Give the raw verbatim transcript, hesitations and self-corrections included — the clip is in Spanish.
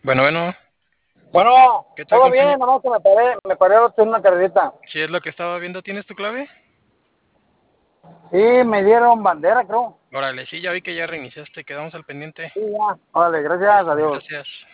Bueno, bueno, Bueno, ¿qué tal, todo compañero? bien, nomás que me paré, me paré a hacer una carrerita. Si es lo que estaba viendo, ¿tienes tu clave? Sí, me dieron bandera, creo. Órale, sí, ya vi que ya reiniciaste, quedamos al pendiente. Sí, ya. Vale, gracias, adiós. Gracias.